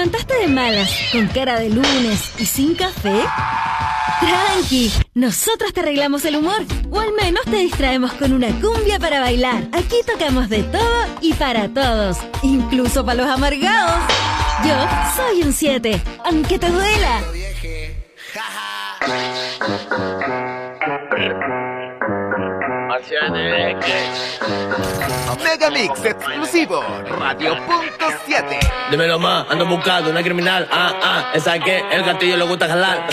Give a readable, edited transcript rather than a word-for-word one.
levantaste de malas, con cara de lunes y sin café? Tranqui, nosotros te arreglamos el humor, o al menos te distraemos con una cumbia para bailar. Aquí tocamos de todo y para todos, incluso para los amargados. Yo soy un 7, aunque te duela. Megamix exclusivo, Radio.7. Dímelo más, ando buscando una criminal. Esa que el gatillo le gusta jalar.